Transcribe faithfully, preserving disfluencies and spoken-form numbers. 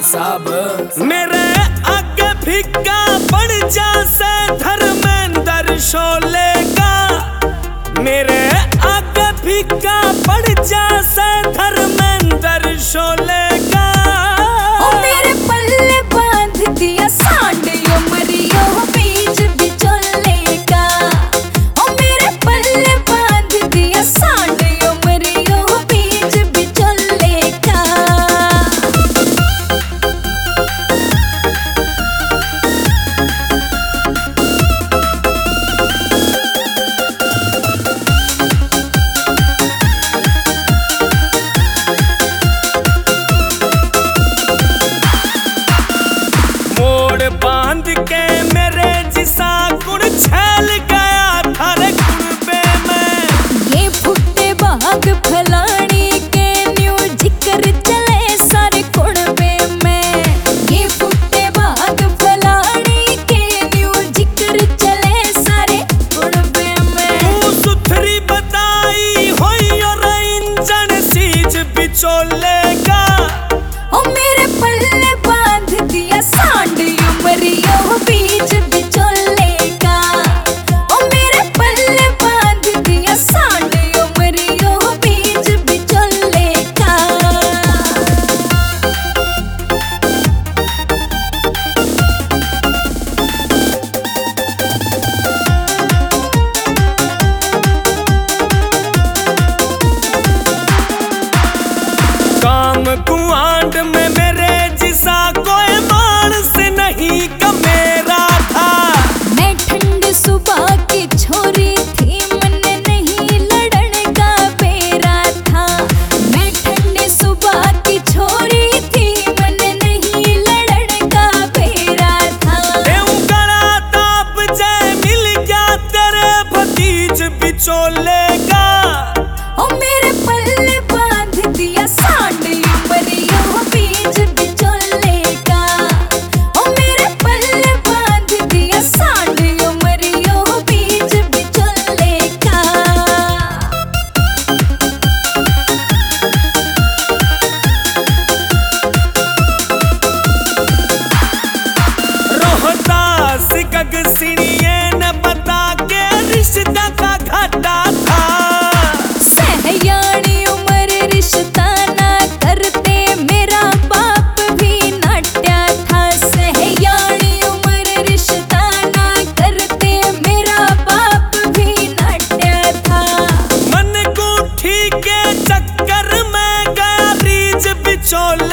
साहब। मेरे आगे फिक्का पड़ जासे धर्मेंद्र शोले का, मेरे आगे फिक्का पड़ जासे धर्मेंद्र शोले का। ओ मेरे पल्ले बांध दिया सांडियो मरियो बीच बिचोले का। ओ मेरे पल्ले बांध दिया सांडियो मरियो बीच बिचोले का। बांध के मेरे जिसा गुड़ छल गया थारे कुड़बे में। ये फुट्टे बाग फलानी के न्यू जिक्र चले सारे कुड़बे में। ये फुट्टे बाग फलानी के न्यू जिक्र चले सारे कुड़बे में। तू सुथरी बताई होई और इंजन सीज बिचोले का। ओ मेरे पल्ले बांध दिया सांडियो मरियो बीच बिचोले का। ओ मेरे पल्ले बांध दिया सांडियो मरियो बीच बिचोले का। काम कुआंड में मेरे जिसा कोई मानस नहीं का मेरा था। मैं ठंडी सुबह की छोरी थी, मन नहीं लड़न का बेरा था। मैं ठंडी सुबह की छोरी थी, मन नहीं लड़न का बेरा था। एऊ गड़ा ताप जय मिल गया तेरे भतीज बिचोले का। ओ मेरे पल्ले बांध दिया सांडियो मरियो बीच बिचोले का। ओ मेरे पल्ले बांध दिया सांडियो मरियो बीच बिचोले का। रोहतास गगसिणिये न बता के रिश्ता का घाटा था। सहयानी उम्र रिश्ता ना करते मेरा बाप भी नाट्या था। सहयानी उम्र रिश्ता ना करते मेरा बाप भी नाट्या था। मन गुठी के चक्कर में गया रीज बिचोले